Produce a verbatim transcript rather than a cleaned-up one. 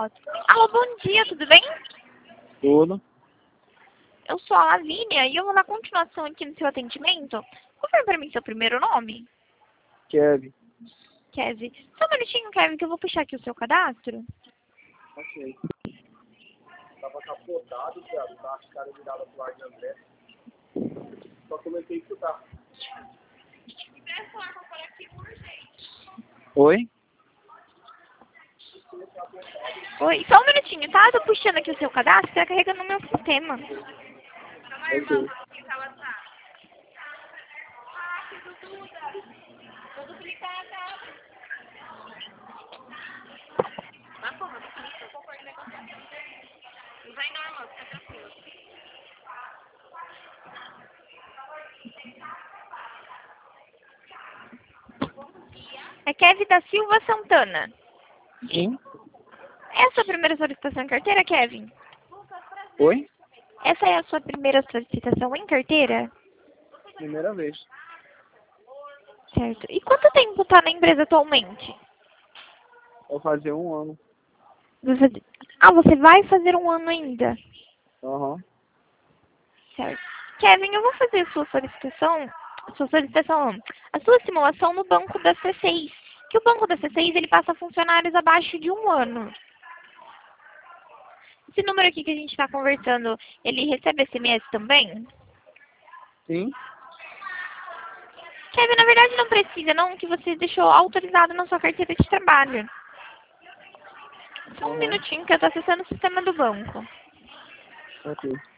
Ótimo. Alô, bom dia, tudo bem? Tudo. Eu sou a Lavínia e eu vou dar continuação aqui no seu atendimento. Confirma pra mim seu primeiro nome. Kevin. Kevin. Só um minutinho, Kevin, que eu vou puxar aqui o seu cadastro. Ok. Tava capotado, cara. Tá a cara virada pro ar de André. Só comecei a escutar. Oi? Oi, só um minutinho, tá? Eu tô puxando aqui o seu cadastro, tá carregando no meu sistema. Ok. É Kevin da Silva Santana. Sim? É a sua primeira solicitação em carteira, Kevin? Oi? Essa é a sua primeira solicitação em carteira? Primeira vez. Certo. E quanto tempo tá na empresa atualmente? Vou fazer um ano. Você... Ah, você vai fazer um ano ainda? Aham. Certo. Kevin, eu vou fazer a sua solicitação, a sua solicitação, não, a sua simulação no banco da C seis. Que o banco da C seis, ele passa a funcionários abaixo de um ano. Esse número aqui que a gente está conversando, ele recebe S M S também? Sim? Kevin, na verdade não precisa não, que você deixou autorizado na sua carteira de trabalho. Só um Aham. minutinho que eu estou acessando o sistema do banco. Ok.